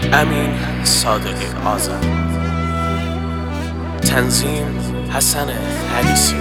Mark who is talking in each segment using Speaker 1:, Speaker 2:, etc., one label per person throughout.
Speaker 1: Əmin Sadiqi Azad. Tənzim Həsən Həlisi.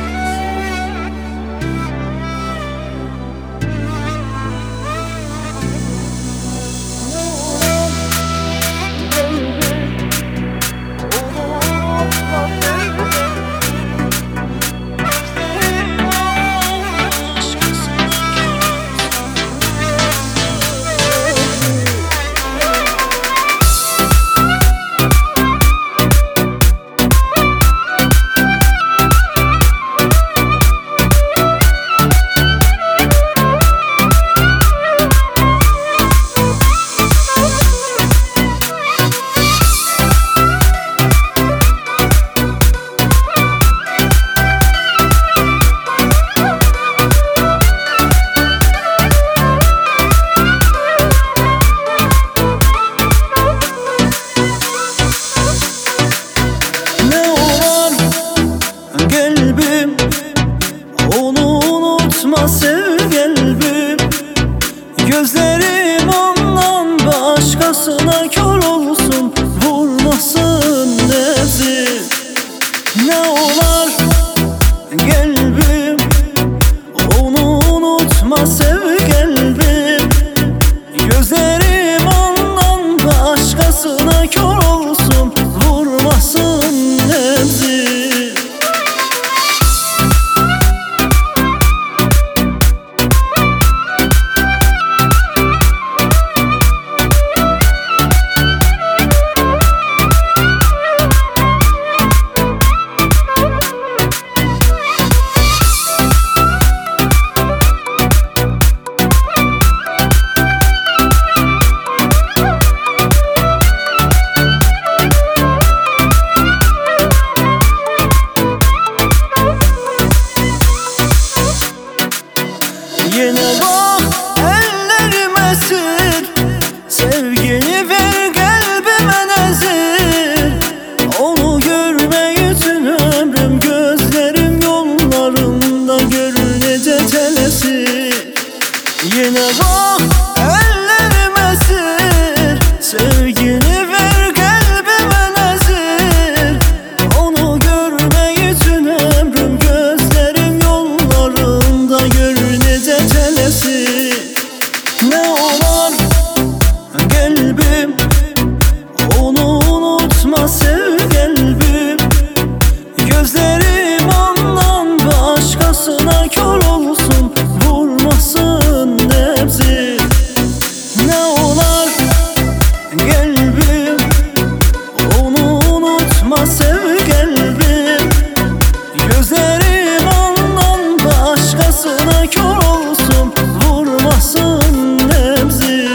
Speaker 2: Sev gelbim, gözlerim ondan başkasına kör olsun, vurmasın nefsi. Ne olar gelbim, onu unutma sev gelbim, gözlerim ondan başkasına kör olsun, vurmasın nefsi. Yine bak ellerim esir, sevgini ver kalbime nezir. Onu görmek için ömrüm, gözlerim yollarında görünece telesir. Yine bak ellerim esir, sevgini ver kalbime nezir. Onu görmek için ömrüm, gözlerim yollarında görünece telesir. Ne olar gelbim, onu unutma sev gelbim, gözlerim ondan başkasına kör olsun, vurmasın nefsi. Ne olar gelbim, onu unutma sev gelbim, gözlerim ondan başkasına kör olsun, vurmasın nefsi.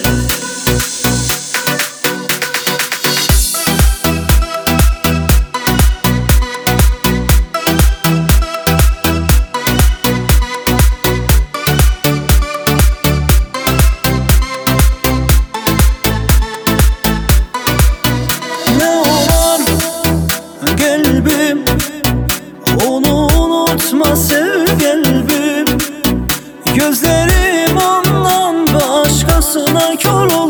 Speaker 2: Ne olar gelbim, onu unutma sev gelbim, gözlerim ondan başkasına kör olsun.